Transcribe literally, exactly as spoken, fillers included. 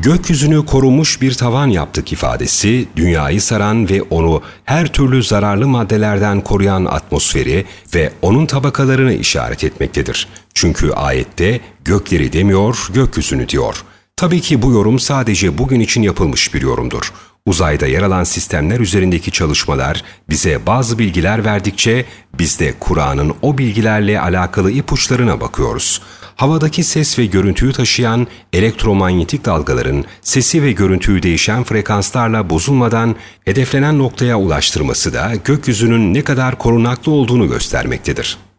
Gökyüzünü korunmuş bir tavan yaptık ifadesi, dünyayı saran ve onu her türlü zararlı maddelerden koruyan atmosferi ve onun tabakalarını işaret etmektedir. Çünkü ayette gökleri demiyor, gökyüzünü diyor. Tabii ki bu yorum sadece bugün için yapılmış bir yorumdur. Uzayda yer alan sistemler üzerindeki çalışmalar bize bazı bilgiler verdikçe biz de Kur'an'ın o bilgilerle alakalı ipuçlarına bakıyoruz. Havadaki ses ve görüntüyü taşıyan elektromanyetik dalgaların sesi ve görüntüyü değişen frekanslarla bozulmadan hedeflenen noktaya ulaştırması da gökyüzünün ne kadar korunaklı olduğunu göstermektedir.